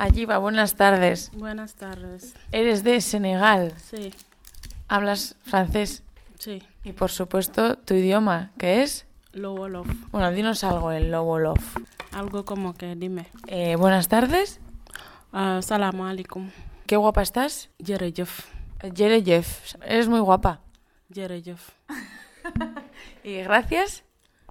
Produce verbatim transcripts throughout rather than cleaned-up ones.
Ayiba, buenas tardes. Buenas tardes. Eres de Senegal. Sí, ¿Hablas francés? sí. Y por supuesto, tu idioma, ¿qué es? Lo Wolof. Bueno, dinos algo en lo Wolof. Algo como que dime. Eh, buenas tardes. Uh, Salaam alaikum. ¿Qué guapa estás? Jërëjëf. Jerejef. Eres muy guapa. Jërëjëf. ¿Y gracias?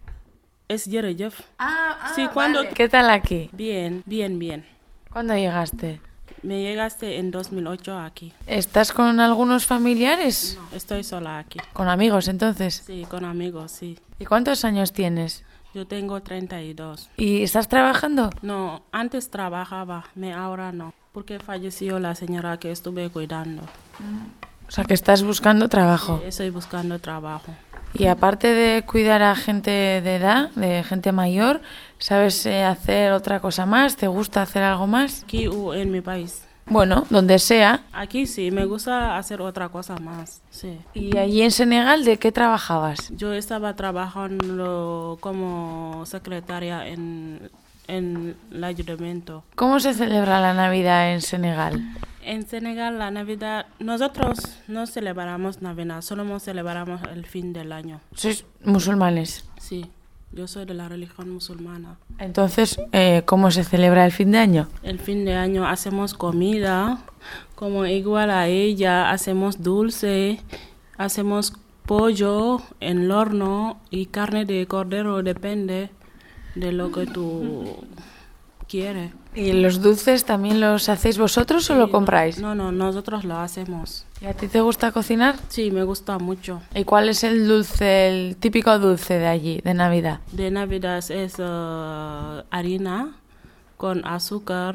Es jërëjëf. Ah, ah Sí, ¿cuándo? ¿Qué tal aquí? Bien, bien, bien. ¿Cuándo llegaste? Me llegaste en dos mil ocho aquí. ¿Estás con algunos familiares? No, estoy sola aquí. ¿Con amigos entonces? Sí, con amigos, sí. ¿Y cuántos años tienes? Yo tengo treinta y dos. ¿Y estás trabajando? No, antes trabajaba, me ahora no. Porque falleció la señora que estuve cuidando. O sea, que estás buscando trabajo. Estoy buscando trabajo. Y aparte de cuidar a gente de edad, de gente mayor, ¿sabes eh, hacer otra cosa más? ¿Te gusta hacer algo más? Aquí o en mi país. Bueno, donde sea. Aquí sí, me gusta hacer otra cosa más, sí. ¿Y allí en Senegal de qué trabajabas? Yo estaba trabajando como secretaria en, en el ayuntamiento. ¿Cómo se celebra la Navidad en Senegal? En Senegal, la Navidad, nosotros no celebramos Navidad, solo celebramos el fin del año. ¿Sois musulmanes? Sí, yo soy de la religión musulmana. Entonces, eh, ¿cómo se celebra el fin de año? El fin de año hacemos comida, como igual a ella, hacemos dulce, hacemos pollo en el horno y carne de cordero, depende de lo que tú quieres. ¿Y los dulces también los hacéis vosotros o lo compráis? No, no, nosotros lo hacemos. ¿Y a ti te gusta cocinar? Sí, me gusta mucho. ¿Y cuál es el dulce, el típico dulce de allí, de Navidad? De Navidad es uh, harina con azúcar,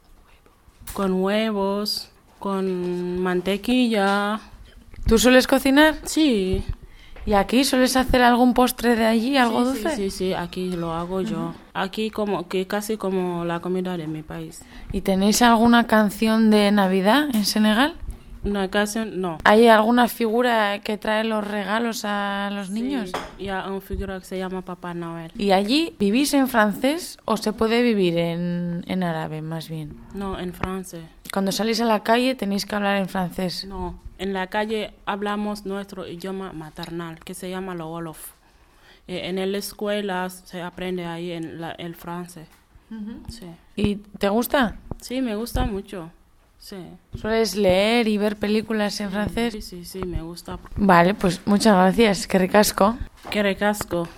con huevos, con mantequilla. ¿Tú sueles cocinar? Sí. ¿Y aquí sueles hacer algún postre de allí, algo sí, dulce? Sí, sí, sí, aquí lo hago yo. Aquí como que casi como la comida de mi país. ¿Y tenéis alguna canción de Navidad en Senegal? Una canción, no. ¿Hay alguna figura que trae los regalos a los niños? Sí, y hay una figura que se llama Papá Noel. ¿Y allí vivís en francés o se puede vivir en, en árabe, más bien? No, en francés. Cuando salís a la calle tenéis que hablar en francés. No, en la calle hablamos nuestro idioma maternal, que se llama lo Wolof. Eh, en la escuela se aprende ahí en la, el francés. Uh-huh. Sí. ¿Y te gusta? Sí, me gusta mucho. Sí. ¿Sueles leer y ver películas en francés? Sí, sí, sí, me gusta. Vale, pues muchas gracias. Que ricasco. Que ricasco.